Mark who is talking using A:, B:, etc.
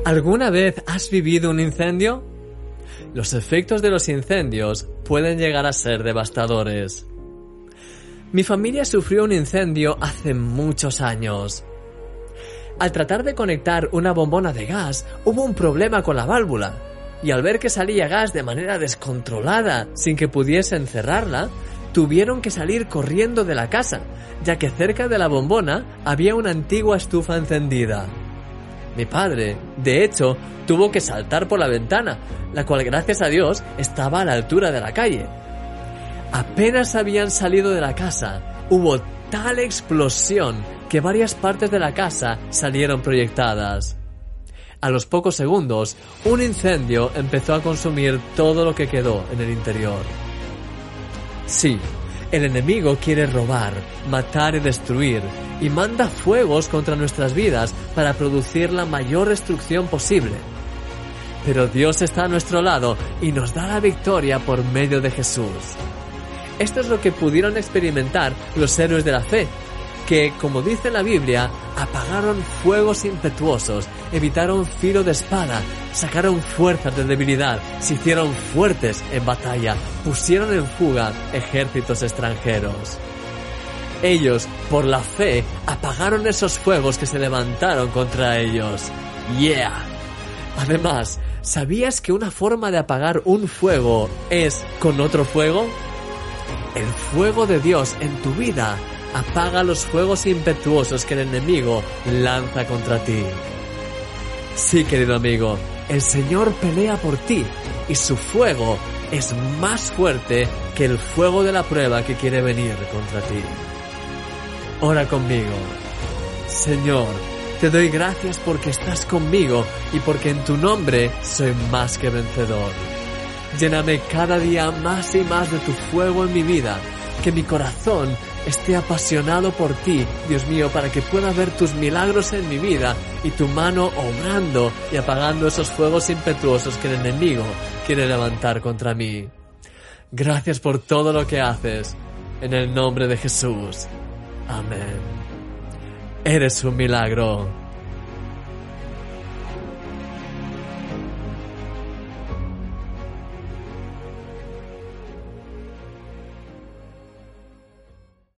A: ¿Alguna vez has vivido un incendio? Los efectos de los incendios pueden llegar a ser devastadores. Mi familia sufrió un incendio hace muchos años. Al tratar de conectar una bombona de gas, hubo un problema con la válvula, y al ver que salía gas de manera descontrolada sin que pudiesen cerrarla, tuvieron que salir corriendo de la casa, ya que cerca de la bombona había una antigua estufa encendida. Mi padre, de hecho, tuvo que saltar por la ventana, la cual gracias a Dios estaba a la altura de la calle. Apenas habían salido de la casa, hubo tal explosión que varias partes de la casa salieron proyectadas. A los pocos segundos, un incendio empezó a consumir todo lo que quedó en el interior. Sí, el enemigo quiere robar, matar y destruir, y manda fuegos contra nuestras vidas para producir la mayor destrucción posible. Pero Dios está a nuestro lado y nos da la victoria por medio de Jesús. Esto es lo que pudieron experimentar los héroes de la fe, que, como dice la Biblia, apagaron fuegos impetuosos, evitaron filo de espada, sacaron fuerzas de debilidad, se hicieron fuertes en batalla, pusieron en fuga ejércitos extranjeros. Ellos, por la fe, apagaron esos fuegos que se levantaron contra ellos. ¡Yeah! Además, ¿sabías que una forma de apagar un fuego es con otro fuego? El fuego de Dios en tu vida apaga los fuegos impetuosos que el enemigo lanza contra ti. Sí, querido amigo, el Señor pelea por ti y su fuego es más fuerte que el fuego de la prueba que quiere venir contra ti. Ora conmigo. Señor, te doy gracias porque estás conmigo y porque en tu nombre soy más que vencedor. Lléname cada día más y más de tu fuego en mi vida, que mi corazón esté apasionado por ti, Dios mío, para que pueda ver tus milagros en mi vida y tu mano obrando y apagando esos fuegos impetuosos que el enemigo quiere levantar contra mí. Gracias por todo lo que haces, en el nombre de Jesús. Amén. Eres un milagro.